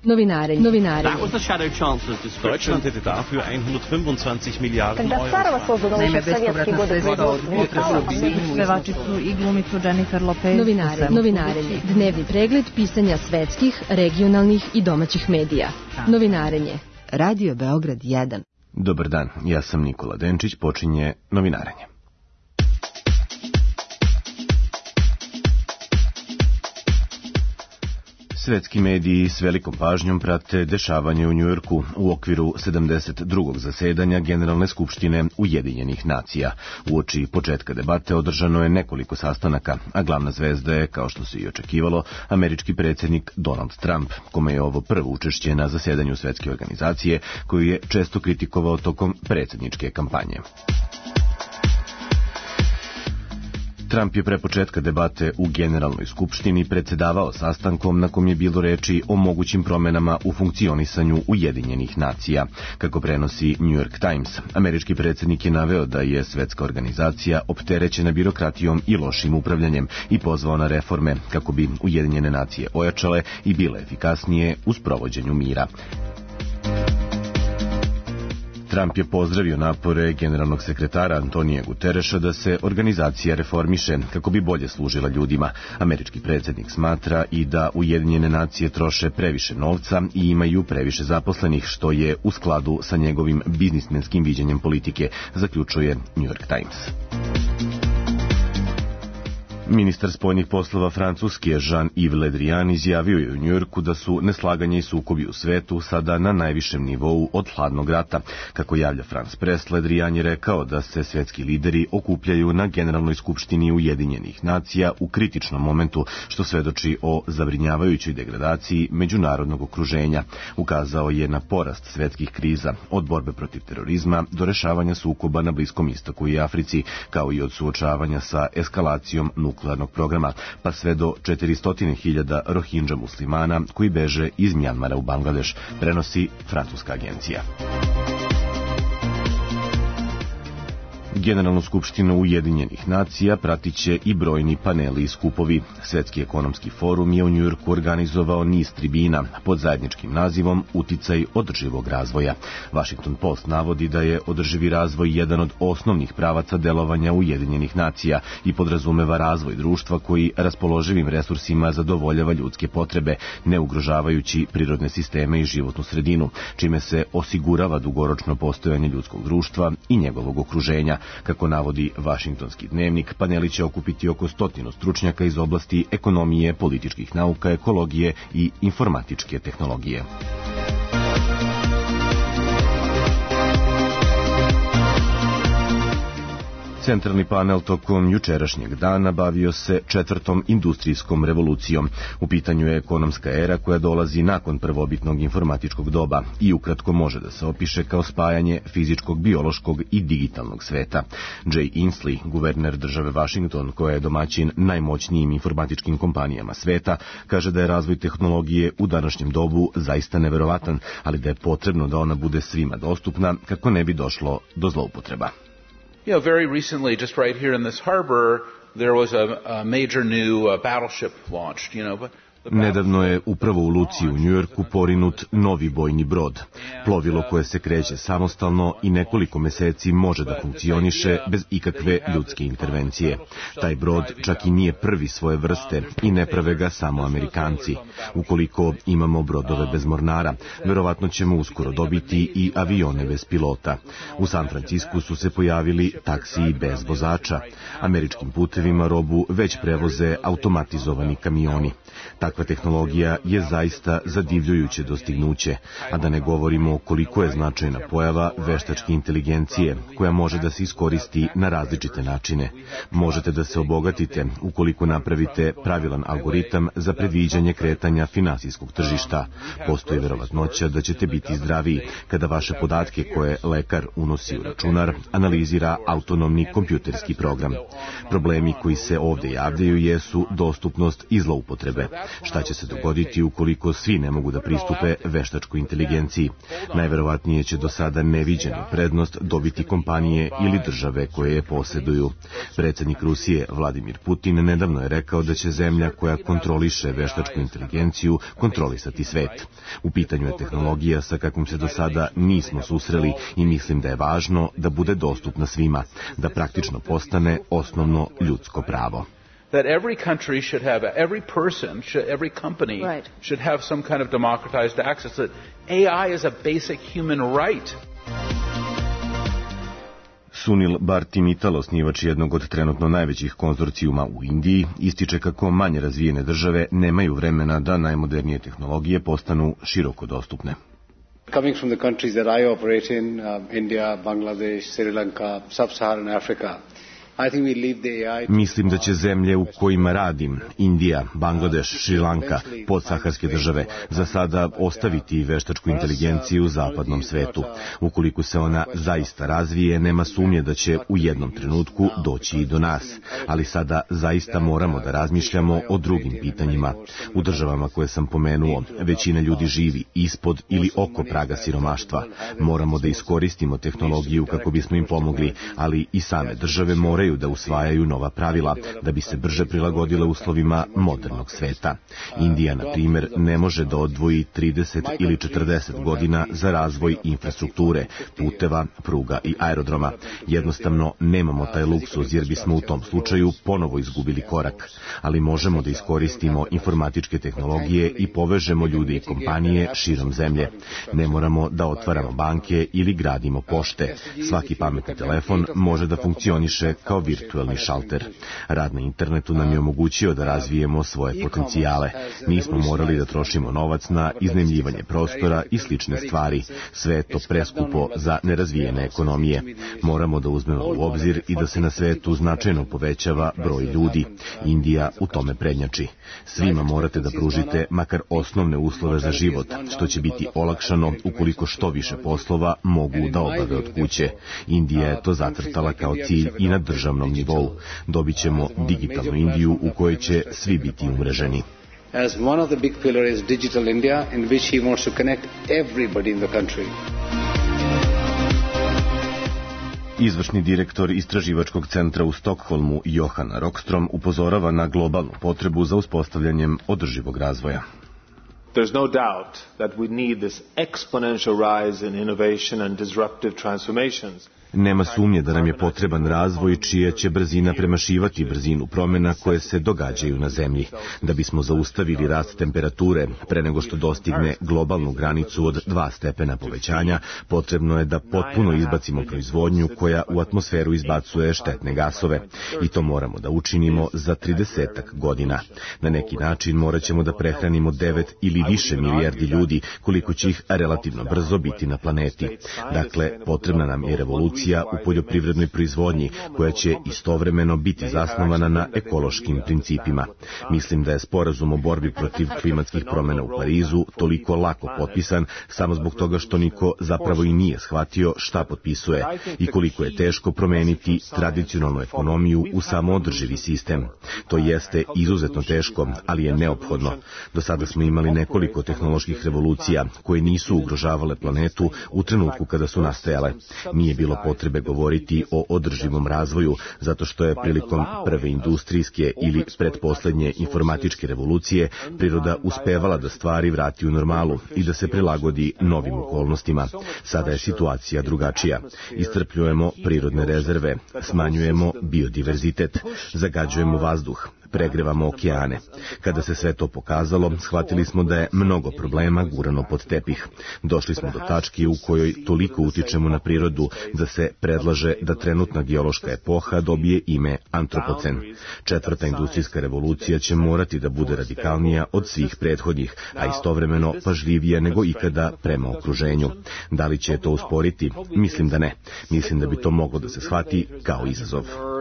Novinarenje. That was the Shadow Chancellor's description. Deutschland hätte dafür 125 Milijarden Euro. Naime, bespovratna sredstva od pevačicu i glumicu Jennifer Lopez. Novinarenje. Dnevni pregled pisanja svetskih, regionalnih i domaćih medija. Novinarenje. Radio Beograd 1. Dobar dan, ja sam Nikola Denčić, počinje Novinarenje. Svetski mediji s velikom pažnjom prate dešavanje u Njujorku u okviru 72. zasedanja Generalne skupštine Ujedinjenih nacija. Uoči početka debate održano je nekoliko sastanaka, a glavna zvezda je, kao što se i očekivalo, američki predsjednik Donald Trump, kome je ovo prvo učešće na zasedanju svetske organizacije, koju je često kritikovao tokom predsjedničke kampanje. Trump je pre početka debate u Generalnoj skupštini predsjedavao sastankom na kom je bilo reči o mogućim promenama u funkcionisanju Ujedinjenih nacija. Kako prenosi New York Times, američki predsjednik je naveo da je svetska organizacija opterećena birokratijom i lošim upravljanjem i pozvao na reforme kako bi Ujedinjene nacije ojačale i bile efikasnije u sprovođenju mira. Trump je pozdravio napore generalnog sekretara Antonija Gutereša da se organizacija reformiše kako bi bolje služila ljudima. Američki predsjednik smatra i da Ujedinjene nacije troše previše novca i imaju previše zaposlenih, što je u skladu sa njegovim biznismenskim viđenjem politike, zaključuje New York Times. Ministar spoljnih poslova Francuske Jean-Yves Le Drian izjavio je u Njujorku da su neslaganje i sukobi u svetu sada na najvišem nivou od hladnog rata. Kako javlja France Press, Le Drian je rekao da se svetski lideri okupljaju na Generalnoj skupštini Ujedinjenih nacija u kritičnom momentu, što svedoči o zabrinjavajućoj degradaciji međunarodnog okruženja. Ukazao je na porast svetskih kriza, od borbe protiv terorizma do rešavanja sukoba na Bliskom istoku i Africi, kao i od suočavanja sa eskalacijom nuklearnog programa, pa sve do 400.000 Rohingya muslimana koji beže iz Mjanmara u Bangladeš, prenosi francuska agencija. Generalnu skupštinu Ujedinjenih nacija pratit će i brojni paneli i skupovi. Svetski ekonomski forum je u Njujorku organizovao niz tribina pod zajedničkim nazivom Uticaj održivog razvoja. Washington Post navodi da je održivi razvoj jedan od osnovnih pravaca delovanja Ujedinjenih nacija i podrazumeva razvoj društva koji raspoloživim resursima zadovoljava ljudske potrebe, ne ugrožavajući prirodne sisteme i životnu sredinu, čime se osigurava dugoročno postojanje ljudskog društva i njegovog okruženja. Kako navodi Vašingtonski dnevnik, paneli će okupiti oko 100 stručnjaka iz oblasti ekonomije, političkih nauka, ekologije i informatičke tehnologije. Centralni panel tokom jučerašnjeg dana bavio se 4. industrijskom revolucijom. U pitanju je ekonomska era koja dolazi nakon prvobitnog informatičkog doba i ukratko može da se opiše kao spajanje fizičkog, biološkog i digitalnog sveta. Jay Inslee, guverner države Washington, koja je domaćin najmoćnijim informatičkim kompanijama sveta, kaže da je razvoj tehnologije u današnjem dobu zaista neverovatan, ali da je potrebno da ona bude svima dostupna kako ne bi došlo do zloupotreba. Very recently, just right here in this harbor, there was a major new battleship launched, but Nedavno je upravo u luci u Njujorku porinut novi bojni brod. Plovilo koje se kreće samostalno i nekoliko meseci može da funkcioniše bez ikakve ljudske intervencije. Taj brod čak i nije prvi svoje vrste i ne prave ga samo Amerikanci. Ukoliko imamo brodove bez mornara, verovatno ćemo uskoro dobiti i avione bez pilota. U San Francisku su se pojavili taksiji bez vozača. Američkim putevima robu već prevoze automatizovani kamioni. Takva tehnologija je zaista zadivljujuće dostignuće, a da ne govorimo koliko je značajna pojava veštačke inteligencije, koja može da se iskoristi na različite načine. Možete da se obogatite ukoliko napravite pravilan algoritam za predviđanje kretanja finansijskog tržišta. Postoji verovatnoća da ćete biti zdraviji kada vaše podatke koje lekar unosi u računar analizira autonomni kompjuterski program. Problemi koji se ovdje javljaju jesu dostupnost i zloupotrebe. Šta će se dogoditi ukoliko svi ne mogu da pristupe veštačkoj inteligenciji? Najverovatnije će do sada neviđenu prednost dobiti kompanije ili države koje je posjeduju. Predsjednik Rusije Vladimir Putin nedavno je rekao da će zemlja koja kontroliše veštačku inteligenciju kontrolisati svet. U pitanju je tehnologija sa kakvom se do sada nismo susreli i mislim da je važno da bude dostupna svima, da praktično postane osnovno ljudsko pravo. That every country should have, every person, every company should have some kind of democratized access, that AI is a basic human right. Sunil Bharti-Mittal, osnivač jednog od trenutno najvećih konzorcijuma u Indiji, ističe kako manje razvijene države nemaju vremena da najmodernije tehnologije postanu široko dostupne. Coming from the countries that I operate in, India, Bangladesh, Sri Lanka, Sub-Saharan Africa, Mislim da će zemlje u kojima radim, Indija, Bangladeš, Šri Lanka, podsaharske države, za sada ostaviti veštačku inteligenciju u zapadnom svetu. Ukoliko se ona zaista razvije, nema sumnje da će u jednom trenutku doći i do nas. Ali sada zaista moramo da razmišljamo o drugim pitanjima. U državama koje sam pomenuo, većina ljudi živi ispod ili oko praga siromaštva. Moramo da iskoristimo tehnologiju kako bismo im pomogli, ali i same države moraju da usvajaju nova pravila da bi se brže prilagodile uslovima modernog sveta. Indija, na primjer, ne može da odvoji 30 ili 40 godina za razvoj infrastrukture, puteva, pruga i aerodroma. Jednostavno nemamo taj luksuz jer bismo u tom slučaju ponovo izgubili korak. Ali možemo da iskoristimo informatičke tehnologije i povežemo ljude i kompanije širom zemlje. Ne moramo da otvaramo banke ili gradimo pošte. Svaki pametni telefon može da funkcioniše kao virtuelni šalter. Rad na internetu nam je omogućio da razvijemo svoje potencijale. Nismo morali da trošimo novac na iznajmljivanje prostora i slične stvari. Sve je to preskupo za nerazvijene ekonomije. Moramo da uzmemo u obzir i da se na svetu značajno povećava broj ljudi. Indija u tome prednjači. Svima morate da pružite makar osnovne uslove za život, što će biti olakšano ukoliko što više poslova mogu da obave od kuće. Indija je to zacrtala kao cilj i na državnom nivou. Dobit ćemo digitalnu Indiju u kojoj će svi biti umreženi. As one of the big pillars is Digital India, in which he wants to connect everybody in the country. Izvršni direktor istraživačkog centra u Stokholmu, Johan Rockström, upozorava na globalnu potrebu za uspostavljanjem održivog razvoja. There's no doubt that we need this exponential rise in innovation and disruptive transformations. Nema sumnje da nam je potreban razvoj čija će brzina premašivati brzinu promjena koje se događaju na zemlji. Da bismo zaustavili rast temperature pre nego što dostigne globalnu granicu od 2 stepena povećanja, potrebno je da potpuno izbacimo proizvodnju koja u atmosferu izbacuje štetne gasove. I to moramo da učinimo za 30-ak godina. Na neki način morat ćemo da prehranimo 9 ili više milijardi ljudi, koliko će ih relativno brzo biti na planeti. Dakle, potrebna nam je revolucija u poljoprivrednoj proizvodnji, koja će istovremeno biti zasnovana na ekološkim principima. Mislim da je sporazum o borbi protiv klimatskih promjena u Parizu toliko lako potpisan samo zbog toga što niko zapravo i nije shvatio šta potpisuje i koliko je teško promeniti tradicionalnu ekonomiju u samoodrživi sistem. To jeste izuzetno teško, ali je neophodno. Do sada smo imali nekoliko tehnoloških revolucija koje nisu ugrožavale planetu u trenutku kada su nastajale. Nije bilo potrebe govoriti o održivom razvoju, zato što je prilikom prve industrijske ili pretposlednje informatičke revolucije priroda uspevala da stvari vrati u normalu i da se prilagodi novim okolnostima. Sada je situacija drugačija. Iscrpljujemo prirodne rezerve, smanjujemo biodiverzitet, zagađujemo vazduh, pregrevamo okeane. Kada se sve to pokazalo, shvatili smo da je mnogo problema gurano pod tepih. Došli smo do tačke u kojoj toliko utičemo na prirodu da se predlaže da trenutna geološka epoha dobije ime antropocen. 4. industrijska revolucija će morati da bude radikalnija od svih prethodnih, a istovremeno pažljivija nego ikada prema okruženju. Da li će to usporiti? Mislim da ne. Mislim da bi to moglo da se shvati kao izazov.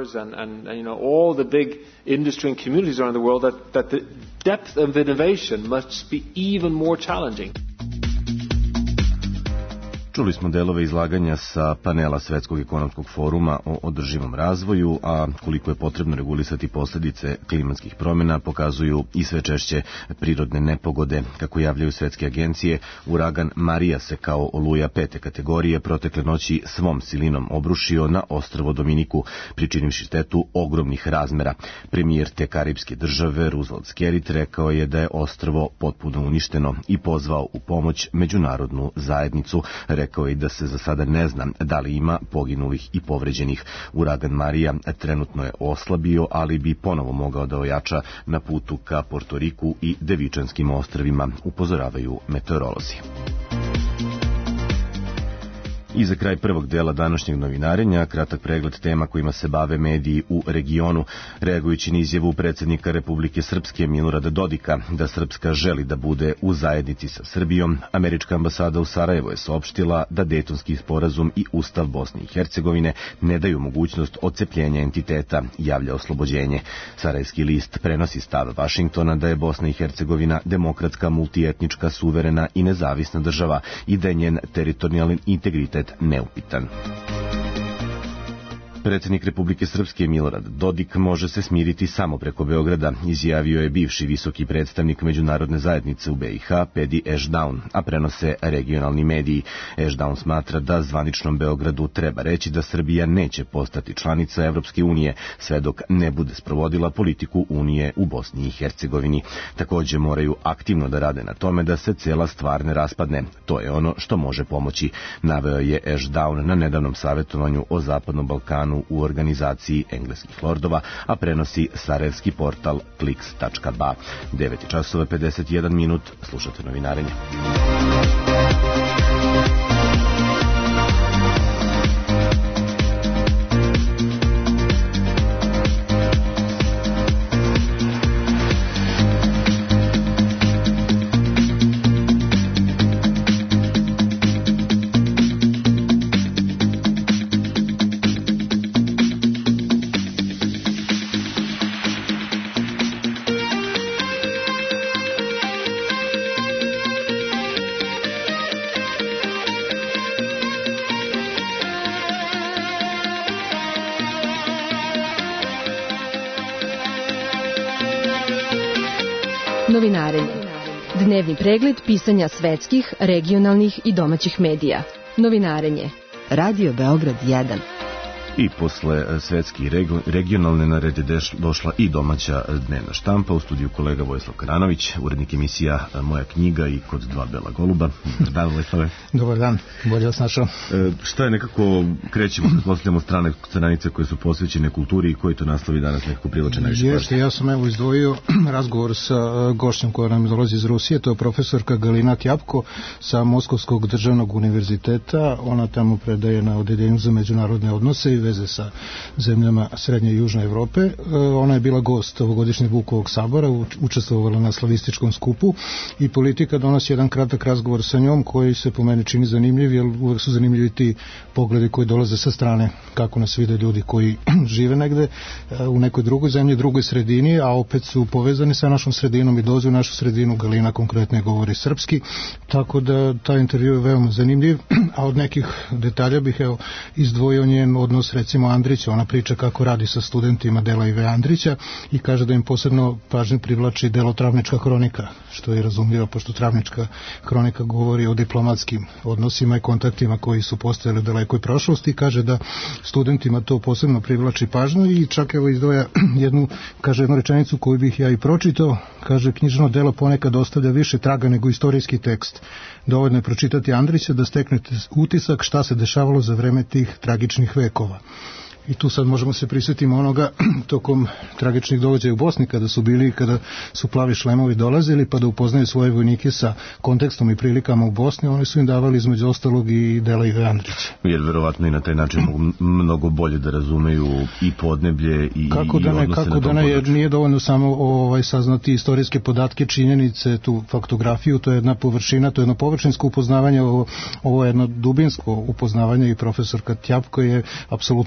Communities around the world that the depth of innovation must be even more challenging. Čuli smo delove izlaganja sa panela Svetskog ekonomskog foruma o održivom razvoju, a koliko je potrebno regulisati posljedice klimatskih promjena pokazuju i sve češće prirodne nepogode. Kako javljaju svetske agencije, uragan Marija se kao oluja 5. kategorije protekle noći svom silinom obrušio na ostrvo Dominiku, pričinivši štetu ogromnih razmera. Premijer te karipske države Roosevelt Skerrit rekao je da je ostrvo potpuno uništeno i pozvao u pomoć međunarodnu zajednicu. Rekao je da se za sada ne zna da li ima poginulih i povređenih. Uragan Marija trenutno je oslabio, ali bi ponovo mogao da ojača na putu ka Portoriku i Devičanskim ostrvima, upozoravaju meteorolozi. I za kraj prvog dela današnjeg novinarenja, kratak pregled tema kojima se bave mediji u regionu. Reagujući na izjavu predsjednika Republike Srpske Milorada Dodika da Srpska želi da bude u zajednici sa Srbijom, američka ambasada u Sarajevu je saopštila da Dejtonski sporazum i Ustav Bosne i Hercegovine ne daju mogućnost odcepljenja entiteta, javlja Oslobođenje. Sarajevski list prenosi stav Vašingtona da je Bosna i Hercegovina demokratska, multietnička, suverena i nezavisna država i da je njen teritorijalni integritet neupitan. Predsjednik Republike Srpske Milorad Dodik može se smiriti samo preko Beograda, izjavio je bivši visoki predstavnik međunarodne zajednice u BiH Pedi Ešdaun, a prenose regionalni mediji. Ešdaun smatra da zvaničnom Beogradu treba reći da Srbija neće postati članica Evropske unije sve dok ne bude sprovodila politiku Unije u Bosni i Hercegovini. Također moraju aktivno da rade na tome da se cijela stvar ne raspadne. To je ono što može pomoći, naveo je Ešdaun na nedavnom savjetovanju o Zapadnom Balkanu u organizaciji engleskih lordova, a prenosi sarajevski portal kliks.ba. 9:51, slušate novinarenje. Novinarenje. Dnevni pregled pisanja svetskih, regionalnih i domaćih medija. Novinarenje. Radio Beograd 1. I posle svetske regionalne na red je došla i domaća dnevna štampa. U studiju kolega Vojislav Karanović, urednik emisija Moja knjiga i Kod dva bela goluba. Dobar dan, Vojislave. Dobar dan, bolje vas našao. Šta je nekako, krećemo, postavljamo stranice koje su posvećene kulturi i koji to naslovi danas nekako privlače najviše pažnje? Jeste, ja sam izdvojio razgovor sa gošćom koja nam dolazi iz Rusije, to je profesorka Galina Tjapko sa Moskovskog državnog univerziteta. Ona tamo predaje na odeljenju za međunarodne odnose i veze sa zemljama Srednje i Južne Evrope. Ona je bila gost ovogodišnjeg Vukovog sabora, učestvovala na slavističkom skupu i Politika donosi jedan kratak razgovor sa njom koji se po meni čini zanimljiv, jer uvek su zanimljivi ti pogledi koji dolaze sa strane, kako nas vide ljudi koji žive negde u nekoj drugoj zemlji, drugoj sredini, a opet su povezani sa našom sredinom i dođu u našu sredinu. Galina konkretno govori srpski, tako da taj intervju je veoma zanimljiv, a od nekih detalja bih izdvojio njen odnos recimo Andrića. Ona priča kako radi sa studentima dela Ive Andrića i kaže da im posebno pažnju privlači delo Travnička hronika, što je razumljivo pošto Travnička hronika govori o diplomatskim odnosima i kontaktima koji su postojali u dalekoj prošlosti i kaže da studentima to posebno privlači pažnju i čak izdvaja jednu rečenicu koju bih ja i pročitao. Kaže, knjižno delo ponekad ostavlja više traga nego istorijski tekst. Dovoljno je pročitati Andrića da steknete utisak šta se dešavalo za vreme tih tragičnih vekova. I tu sad možemo se prisjetiti onoga tokom tragičnih događaja u Bosni kada su bili, kada su plavi šlemovi dolazili pa da upoznaju svoje vojnike sa kontekstom i prilikama u Bosni, oni su im davali između ostalog i dela Ive Andrića. Jer verovatno i na taj način mogu mnogo bolje da razumeju i podneblje i kako da ne, kako da ne, jer nije dovoljno samo saznati istorijske podatke, činjenice, tu faktografiju, to je jedna površina, to je jedno površinsko upoznavanje, ovo je jedno dubinsko upoznavanje i profesorka Tjapko je apsolutno u pravu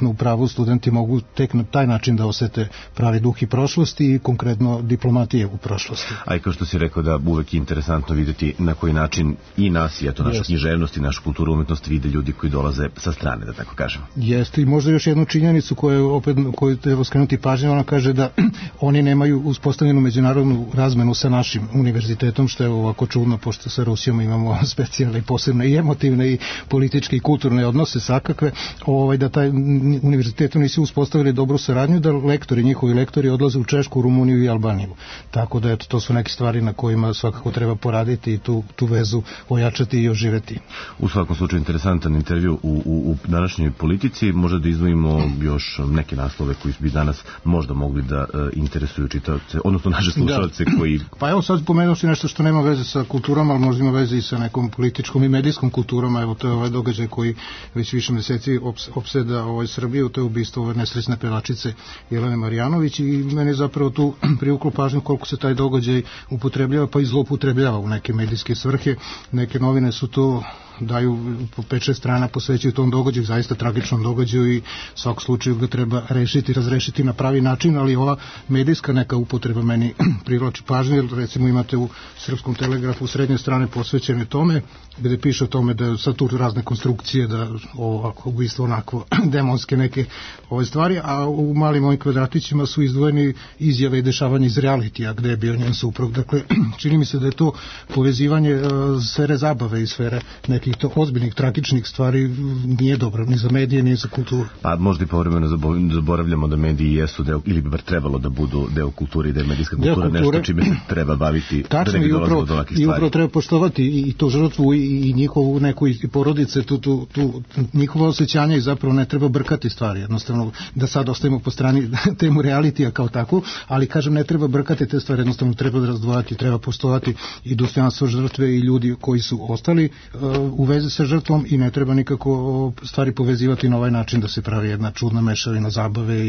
školu, studenti mogu tek na taj način da osete pravi duh i prošlosti i konkretno diplomatije u prošlosti. A i kao što si rekao da uvek je interesantno vidjeti na koji način i nas, i eto našu književnost i našu kulturu umetnost vide ljudi koji dolaze sa strane, da tako kažemo. Jeste, i možda još jednu činjenicu koju treba skrenuti pažnju, ona kaže da oni nemaju uspostavljenu međunarodnu razmenu sa našim univerzitetom, što je ovako čudno, pošto sa Rusijom imamo specijalne, posebne i emotivne i političke i kulturne odnose svakakve, da taj univerzitetom nisu uspostavili dobru saradnju, da njihovi lektori odlaze u Češku, Rumuniju i Albaniju. Tako da to su neke stvari na kojima svakako treba poraditi i tu vezu ojačati i oživeti. U svakom slučaju interesantan intervju u današnjoj Politici. Možda da izdvojimo još neke naslove koji bi danas možda mogli da interesuju čitaoce, odnosno naše slušalce koji... Pa evo sad pomenuo si nešto što nema veze sa kulturom, ali možda ima veze i sa nekom političkom i medijskom kulturom. Evo to je ovaj događaj koji već više meseci opseda Srbiju, to je ubistvo ove nesrećne pevačice Jelene Marjanović, i meni zapravo tu privuklo pažnju koliko se taj događaj upotrebljava pa i zloupotrebljava u neke medijske svrhe. Neke novine su to daju po 5-6 strana posvećuju tom događaju, zaista tragičnom događaju, i svakog slučaju ga treba razrešiti na pravi način, ali ova medijska neka upotreba meni privlači pažnju, jer recimo imate u Srpskom telegrafu srednje strane posvećene tome, gde piše o tome da je sad tu razne konstrukcije, da ovako ubistvo onako demonske neke ove stvari, a u malim ovim kvadratićima su izdvojeni izjave i dešavanja iz realitija gde je bio njen suprug. Dakle, čini mi se da je to povezivanje sfere zabave i sfere nekih to ozbiljnih, tragičnih stvari nije dobro, ni za medije, ni za kulturu. Pa možda i povremeno zaboravljamo da mediji jesu deo, ili bi bar trebalo da budu deo kulture i da je medijska kultura nešto čime se treba baviti. Tačno, da ne bi dolazilo do ovakvih stvari. I upravo treba poštovati i to žrtvu i njihovu neku i porodice, tu njihova osjećanja, i zapravo ne treba brkati stvari. Jednostavno, da sad ostavimo po strani temu realitija kao tako, ali kažem, ne treba brkati te stvari, jednostavno treba da razdvojati, treba poštovati i dostojanstvo žrtve i ljudi koji su ostali u vezi sa žrtvom, i ne treba nikako stvari povezivati na ovaj način da se pravi jedna čudna mešavina zabave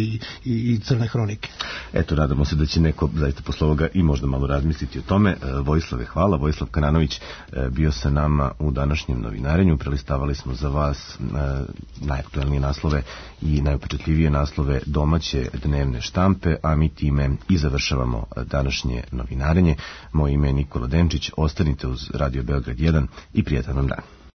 i crne hronike. Eto, nadamo se da će neko zaista posle ovoga i možda malo razmisliti o tome. Vojislave, hvala. Vojislav Kananović bio sa nama u današnjem novinarenju. Prelistavali smo za vas najaktuelnije naslove i najupečatljivije naslove domaće dnevne štampe, a mi time i završavamo današnje novinarenje. Moje ime je Nikola Denčić. Ostanite uz Radio Beograd 1 i prijatan vam dan.